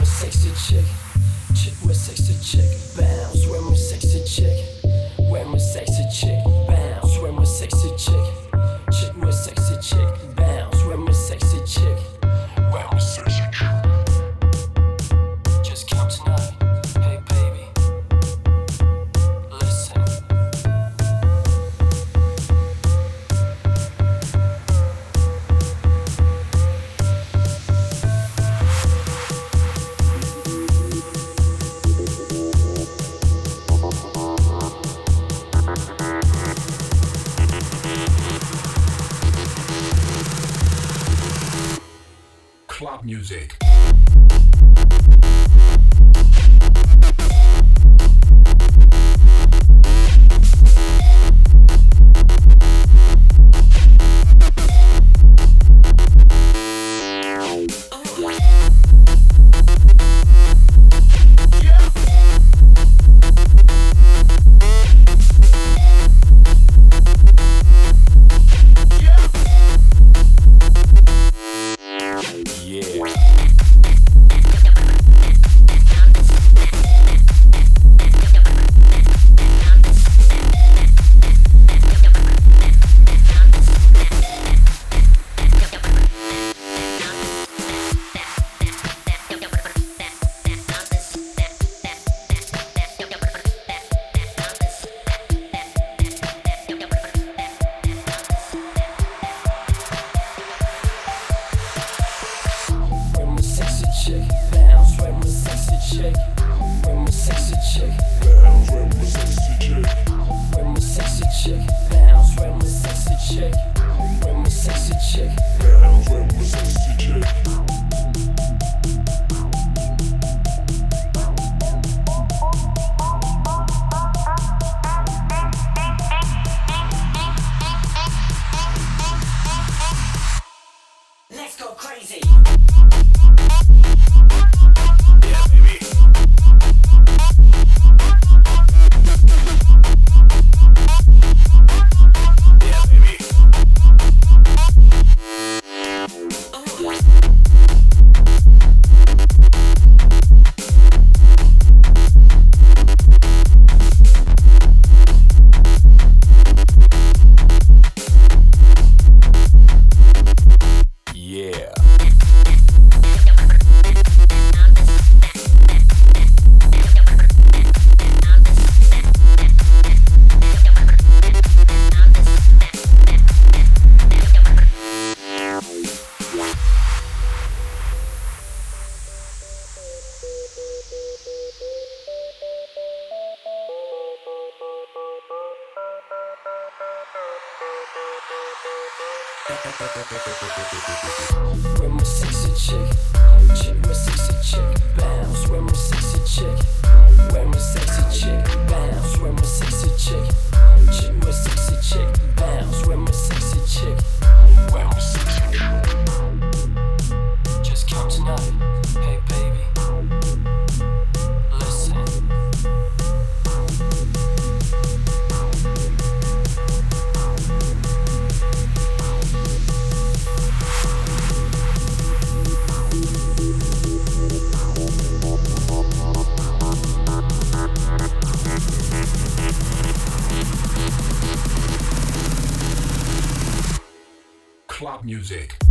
sexy chick, chick with sexy chick, bounce. When we sexy chick, when we sexy chick, bounce. When we sexy chick, chick with sexy chick, bounce. When we sexy chick, when we sexy chick. Just come tonight, hey baby, listen. Club music. Chick, bounce when we sexy chick. When we sexy chick, bounce when we sexy chick. When we sexy chick, bounce when we sexy chick. When we sexy chick, bounce when we sexy chick. Let's go crazy. When we sexy chick, chick with sexy chick, bounce. When we sexy chick, when we sexy chick, bounce. When we sexy chick, chick with sexy chick, bounce. When we sexy chick, when we sexy chick. Just come tonight, hey baby, listen. Club music.